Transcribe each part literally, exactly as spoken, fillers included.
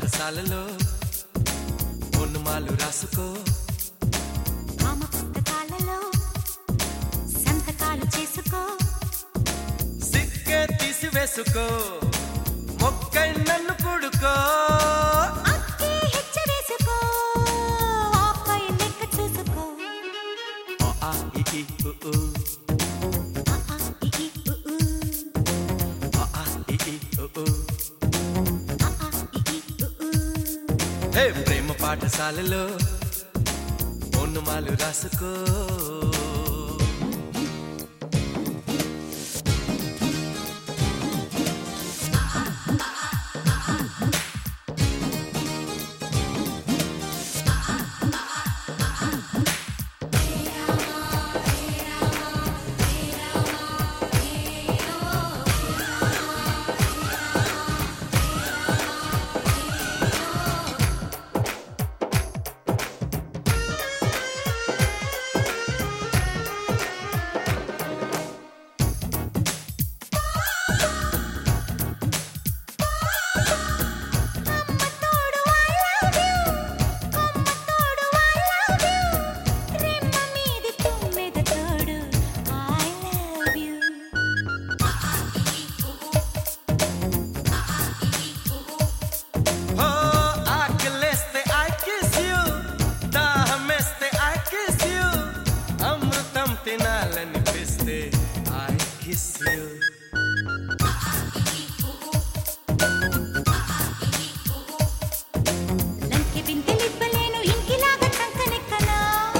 పాఠశాలలో ఓనుమాలు రాసుకో, భామ పుస్తకాలలో సంతకాలు చేసుకో, సిక్కే తీసివేసుకో, మొక్కై నన్ను పుడుకో, అక్కే హెచ్చ వేసుకో, ఆపై లెక్క చూసుకో. ఓ ఆ ఇ ఈ ఉ ఊ, ఆ ఆ ఇ ఈ ఉ ఊ, ఓ ఆ ఇ ఈ ఉ ఊ. ఆ ఆ ఇ ఈ ఉ ఊ. హే ప్రేమ పాఠశాలలో ఓనుమాలు రాసుకో. తినాలనిపిస్తే ఐ కిస్ యు. లంకె బిందెలివ్వలేను ఇంకిలాగా చంకనెక్కనా,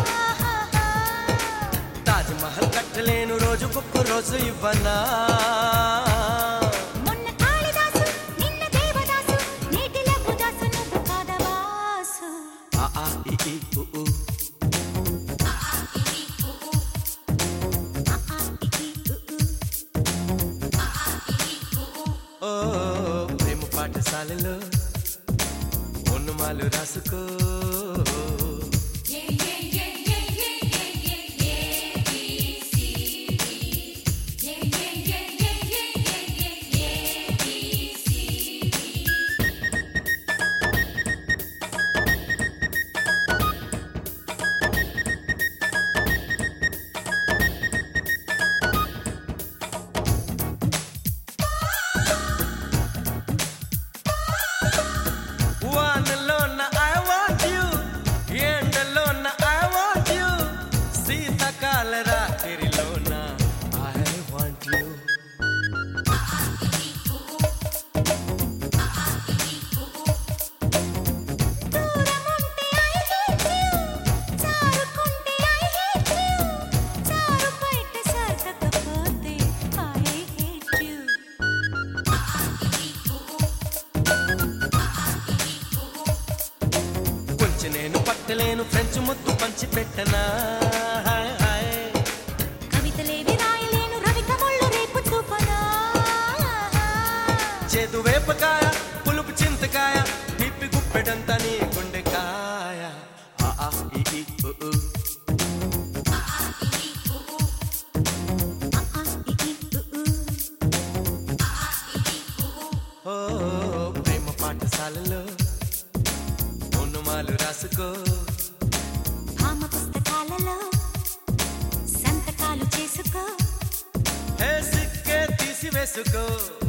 తాజ్ మహల్ కట్టలేను రోజుకొక్క రోజు ఇవ్వనా. మొన్న కాళిదాసు నిన్న దేవదాసు నేటి లఘుదాసు నువ్వు కాదవాసు. ఆ ఆ ఇ ఈ ఉ ఊ, ఓ ప్రేమ పాఠశాలలో ఓనుమాలు రాసుకో. వానలోన I want you, ఎండలోన I want you, శీతకాల రాత్రిలోన I want you. దూరముంటే I hate you, చారుకుంటే I hate you, చారు బయట సరసకపోతే I hate you. కొంచెం నేను పట్టలేను ఫ్రెంచ్ ముద్దు పంచి పెట్టనా. కవితలేవి రాయలేను రవికముళ్ళు రేపు చూపనా. చేదు వేపకాయ పులుపు చింతకాయ తిప్పి గుప్పెడంతా నీ గుండెకాయ. ఆ ఆ ఇ ఈ ఉ ఊ, ఆ ఆ ఇ ఈ ఉ ఊ. ఓ ప్రేమ పాఠశాలలో ఓనుమాలు రాసుకో, భామ పుస్తకాలలో సంతకాలు చేసుకో, హే సిక్కే తీసివేసుకో,